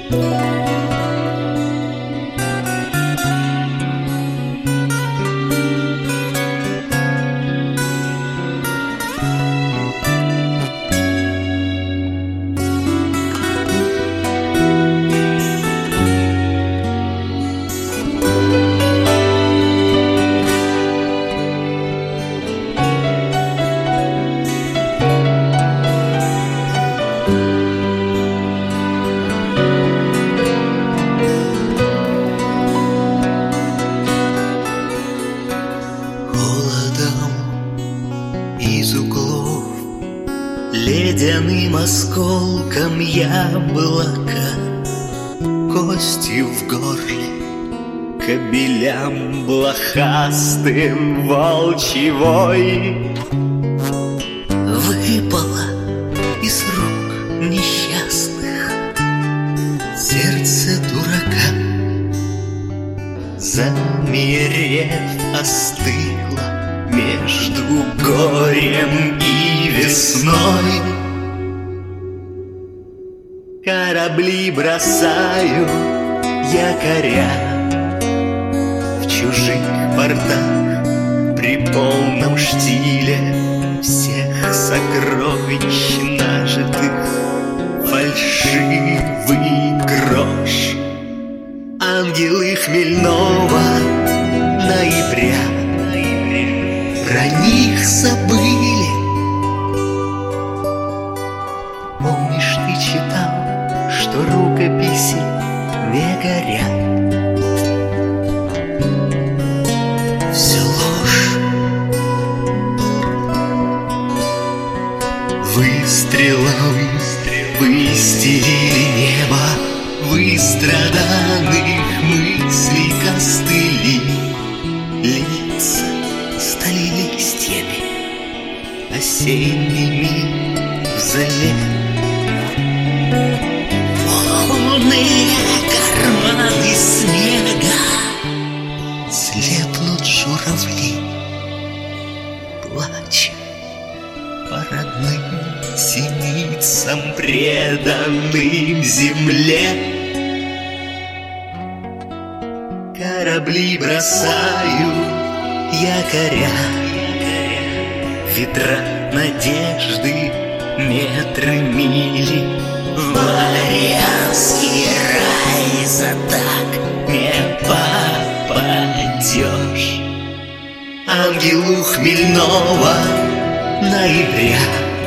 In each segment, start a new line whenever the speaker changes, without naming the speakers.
Из углов ледяным осколком яблока, костью в горле, кобелям блохастым волчьей выпало из рук несчастных сердце дурака, замерев остыло между горем и весной. Корабли бросаю якоря в чужих портах при полном штиле всех сокровищ нажитых фальшивый грош. Ангелы хмельного ноября про них забыли. Помнишь, ты читал, что рукописи не горят? Все ложь. Выстрелом выстелили небо выстраданных мыслей костыли. Лица стали листьями осенними в зале. Полные карманы снега слепнут журавли, плача по родным синицам, преданным земле. Корабли бросаю якоря, ветра надежды, метры мили. В Марианский рай за так не попадешь. Ангелу хмельного ноября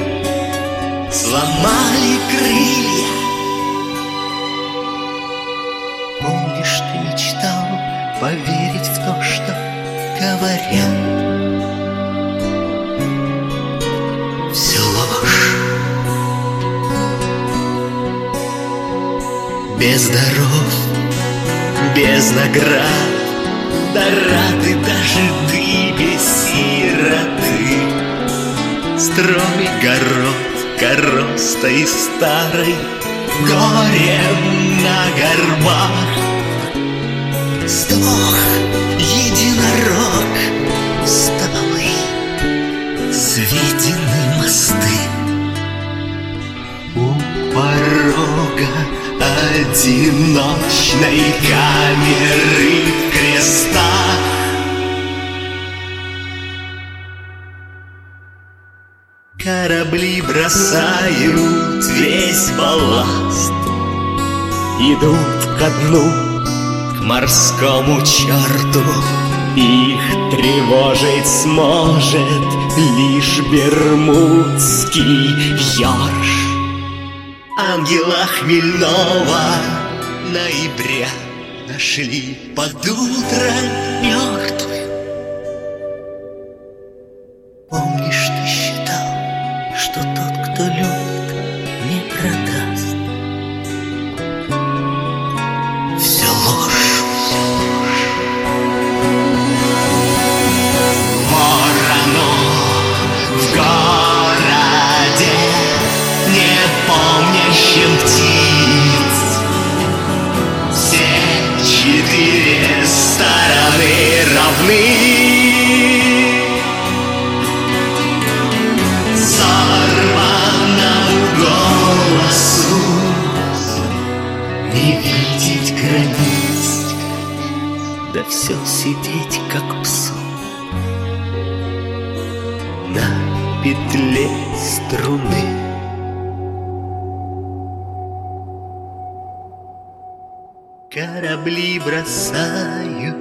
сломали крылья. Помнишь, ты мечтал поверить в то, что говорят? Все ложь. Без даров, без наград, да рады даже ты сироты. Строй город коростой старой, горем на горбах. Сдох единорог усталый, сведены мосты. У порога одиночной камеры креста корабли бросают весь балласт, идут ко дну, к морскому черту. Их тревожить сможет лишь бермудский ёрш. Ангела хмельного ноября нашли под утро мертвым. Помнишь, ты считал, что тот, кто любит, не продаст? Все ложь. Ворону в городе, не помнящим птиц, все четыре стороны равны. Сорвана сидеть, как псу на петле струны. Корабли бросают